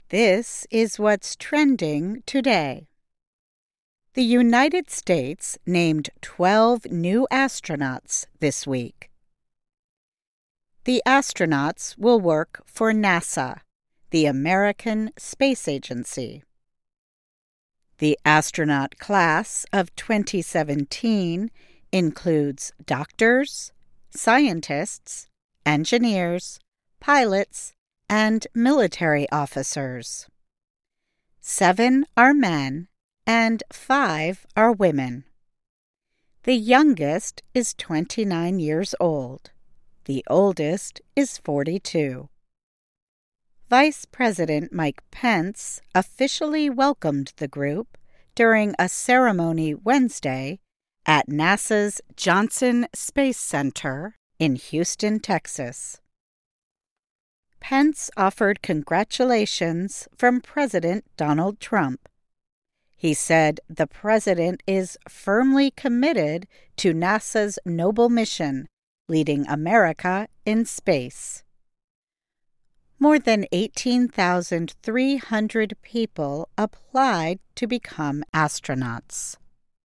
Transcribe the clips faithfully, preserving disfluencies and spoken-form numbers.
This is what's trending today. The United States named twelve new astronauts this week. The astronauts will work for NASA, the American Space Agency. The astronaut class of twenty seventeen includes doctors, scientists, engineers, pilots, and military officers. Seven are men and five are women. The youngest is twenty-nine years old. The oldest is forty-two. Vice President Mike Pence officially welcomed the group during a ceremony Wednesday at NASA's Johnson Space Center in Houston, Texas. Pence offered congratulations from President Donald Trump. He said the president is firmly committed to NASA's noble mission, leading America in space. More than eighteen thousand three hundred people applied to become astronauts.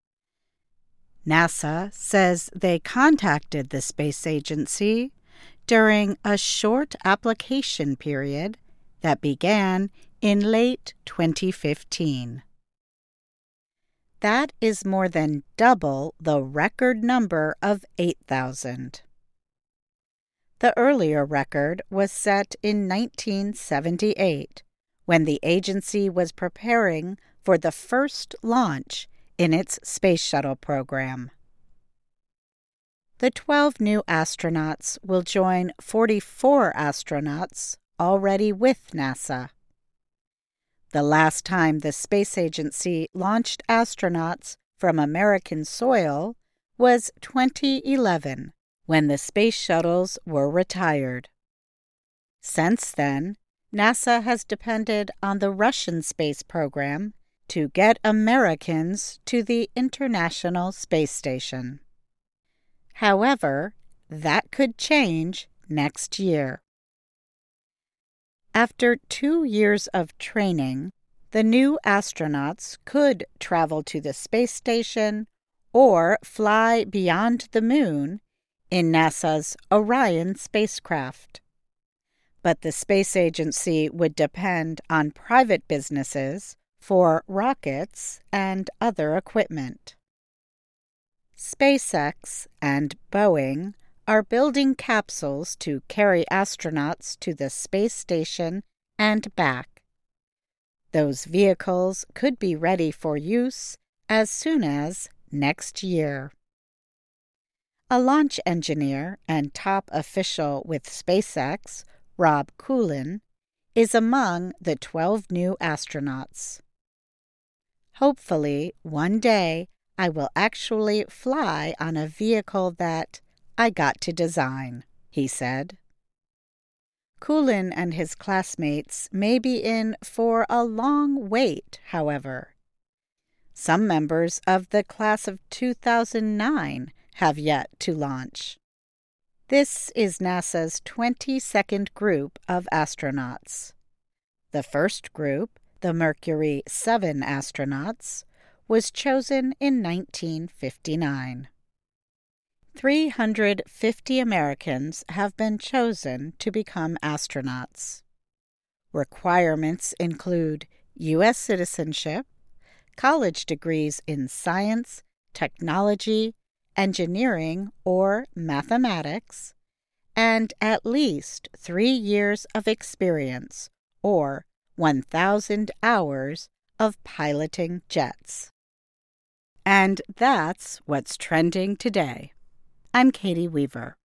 NASA says they contacted the space agency during a short application period that began in late twenty fifteen. That is more than double the record number of eight thousand. The earlier record was set in nineteen seventy-eight, when the agency was preparing for the first launch in its space shuttle program. The twelve new astronauts will join forty-four astronauts already with NASA. The last time the space agency launched astronauts from American soil was twenty eleven, when the space shuttles were retired. Since then, NASA has depended on the Russian space program to get Americans to the International Space Station. However, that could change next year. After two years of training, the new astronauts could travel to the space station or fly beyond the moon in NASA's Orion spacecraft. But the space agency would depend on private businesses for rockets and other equipment. SpaceX and Boeing are building capsules to carry astronauts to the space station and back. Those vehicles could be ready for use as soon as next year. A launch engineer and top official with SpaceX, Rob Coulin, is among the twelve new astronauts. Hopefully, one day I will actually fly on a vehicle that I got to design, he said. Coulin and his classmates may be in for a long wait, however. Some members of the class of two thousand nine have yet to launch. This is NASA's twenty-second group of astronauts. The first group, the Mercury seven astronauts, was chosen in nineteen fifty-nine. three hundred fifty Americans have been chosen to become astronauts. Requirements include U S citizenship, college degrees in science, technology, engineering, or mathematics, and at least three years of experience, or one thousand hours of piloting jets. And that's what's trending today. I'm Katie Weaver.